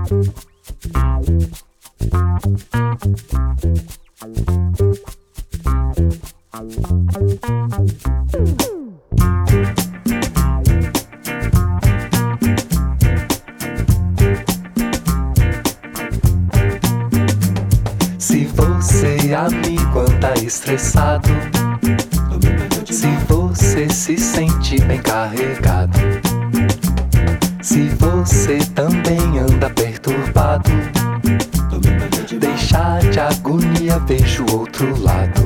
Se você, amigo, anda estressado, se você se sente bem carregado, se você também anda perturbado, deixa de agonia, veja o outro lado.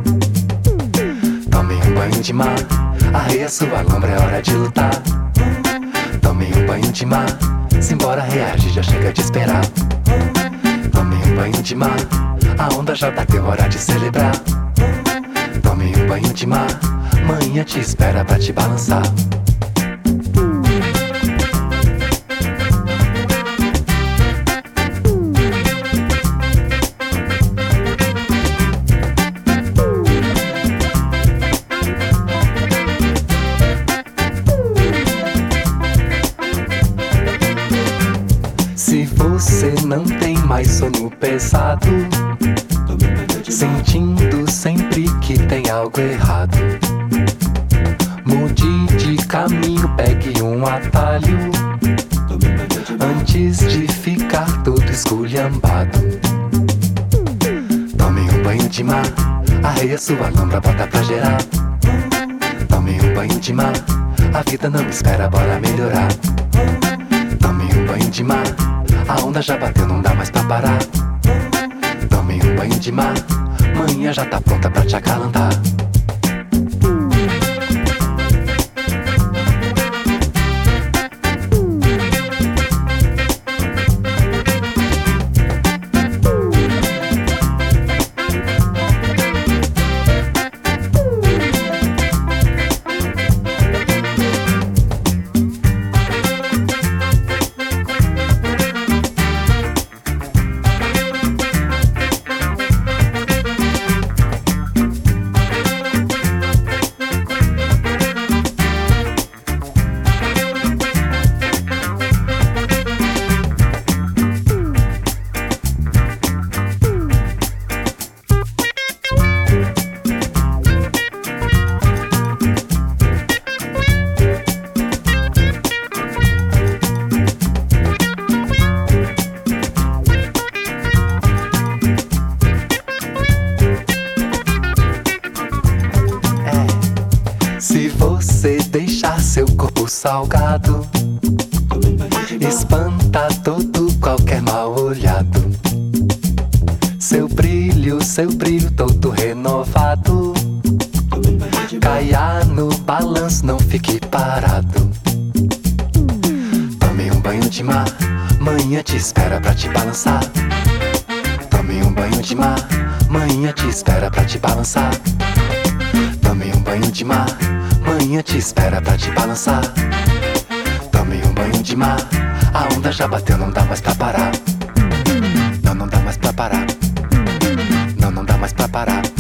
Tome um banho de mar, arreia sua lombra, é hora de lutar. Tome um banho de mar, simbora, reage, já chega de esperar. Tome um banho de mar, a onda já bateu, hora de celebrar. Tome um banho de mar, manhã te espera pra te balançar. Se você não tem mais sono pesado, sentindo sempre que tem algo errado, mude de caminho, pegue um atalho, antes de ficar todo esculhambado. Tome um banho de mar, arreia sua lombra, bota pra gerar. Tome um banho de mar, a vida não espera, bora melhorar. Tome um banho de mar, a onda já bateu, não dá mais pra parar. Tome um banho de mar, manhã já tá pronta pra te acalantar. Se você deixar seu corpo salgado, espanta todo qualquer mal olhado. Seu brilho todo renovado, caia no balanço, não fique parado. Tome um banho de mar, manhã te espera pra te balançar. Tome um banho de mar, manhã te espera pra te balançar. Tome um banho de mar, manhã te espera pra te balançar. Tome um banho de mar, a onda já bateu, não dá mais pra parar. Não dá mais pra parar. Não dá mais pra parar.